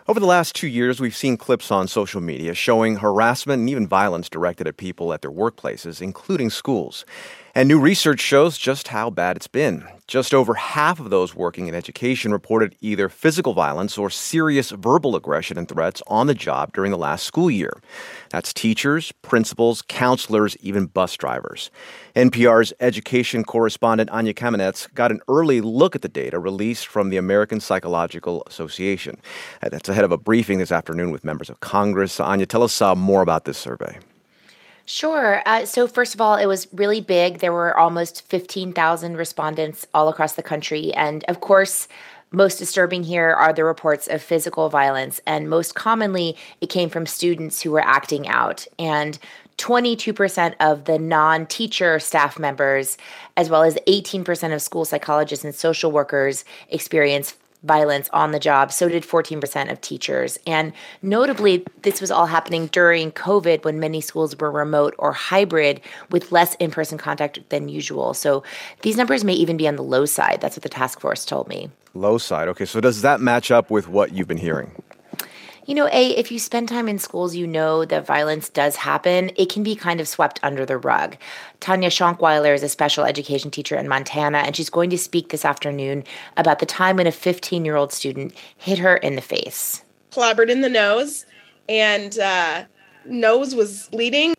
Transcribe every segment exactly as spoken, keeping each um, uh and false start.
Over the last two years, we've seen clips on social media showing harassment and even violence directed at people at their workplaces, including schools. And new research shows just how bad it's been. Just over half of those working in education reported either physical violence or serious verbal aggression and threats on the job during the last school year. That's teachers, principals, counselors, even bus drivers. N P R's education correspondent Anya Kamenetz got an early look at the data released from the American Psychological Association. That's ahead of a briefing this afternoon with members of Congress. Anya, tell us uh, more about this survey. Sure. Uh, so first of all, it was really big. There were almost fifteen thousand respondents all across the country. And of course, most disturbing here are the reports of physical violence. And most commonly, it came from students who were acting out. And twenty-two percent of the non-teacher staff members, as well as eighteen percent of school psychologists and social workers experienced violence on the job. So did fourteen percent of teachers. And notably, this was all happening during COVID when many schools were remote or hybrid with less in-person contact than usual. So these numbers may even be on the low side. That's what the task force told me. Low side. Okay, so does that match up with what you've been hearing? You know, A, if you spend time in schools, you know that violence does happen. It can be kind of swept under the rug. Tanya Schonkweiler is a special education teacher in Montana, and she's going to speak this afternoon about the time when a fifteen-year-old student hit her in the face. Clobbered in the nose, and uh, nose was bleeding.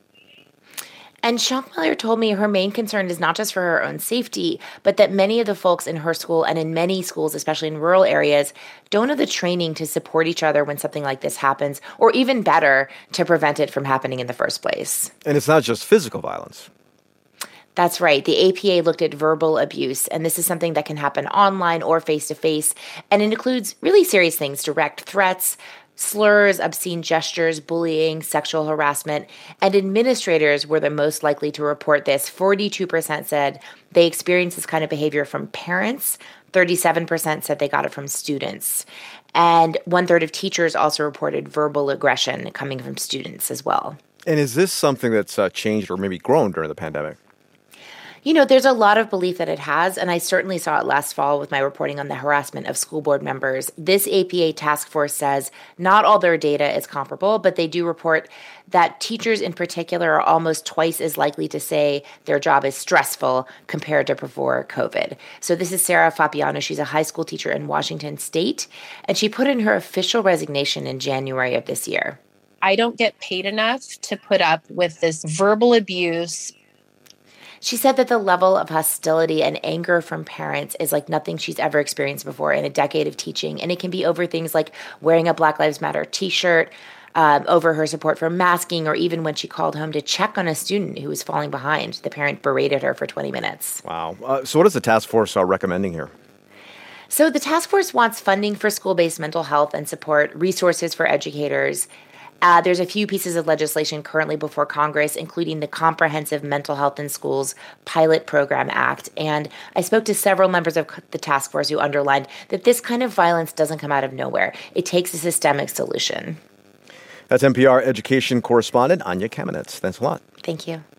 And Schonkweiler told me her main concern is not just for her own safety, but that many of the folks in her school and in many schools, especially in rural areas, don't have the training to support each other when something like this happens, or even better, to prevent it from happening in the first place. And it's not just physical violence. That's right. The A P A looked at verbal abuse, and this is something that can happen online or face-to-face, and it includes really serious things: direct threats, slurs, obscene gestures, bullying, sexual harassment, and administrators were the most likely to report this. forty-two percent said they experienced this kind of behavior from parents. thirty-seven percent said they got it from students. And one-third of teachers also reported verbal aggression coming from students as well. And is this something that's uh, changed or maybe grown during the pandemic? You know, there's a lot of belief that it has, and I certainly saw it last fall with my reporting on the harassment of school board members. This A P A task force says not all their data is comparable, but they do report that teachers in particular are almost twice as likely to say their job is stressful compared to before COVID. So this is Sarah Fapiano. She's a high school teacher in Washington State, and she put in her official resignation in January of this year. I don't get paid enough to put up with this verbal abuse. She said that the level of hostility and anger from parents is like nothing she's ever experienced before in a decade of teaching. And it can be over things like wearing a Black Lives Matter t-shirt, um, over her support for masking, or even when she called home to check on a student who was falling behind. The parent berated her for twenty minutes. Wow. Uh, so what is the task force uh, recommending here? So the task force wants funding for school-based mental health and support, resources for educators. Uh, there's a few pieces of legislation currently before Congress, including the Comprehensive Mental Health in Schools Pilot Program Act. And I spoke to several members of the task force who underlined that this kind of violence doesn't come out of nowhere. It takes a systemic solution. That's N P R education correspondent Anya Kamenetz. Thanks a lot. Thank you.